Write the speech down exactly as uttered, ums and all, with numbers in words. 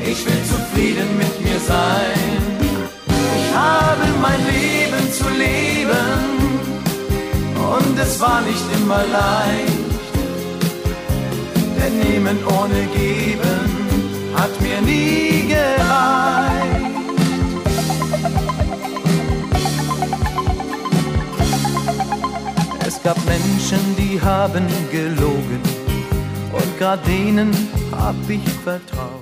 ich will zufrieden mit mir sein. Ich habe mein Leben zu leben und es war nicht immer leicht, denn nehmen ohne geben hat mir nie gereicht. Es gab Menschen, die haben gelogen und grad denen hab ich vertraut.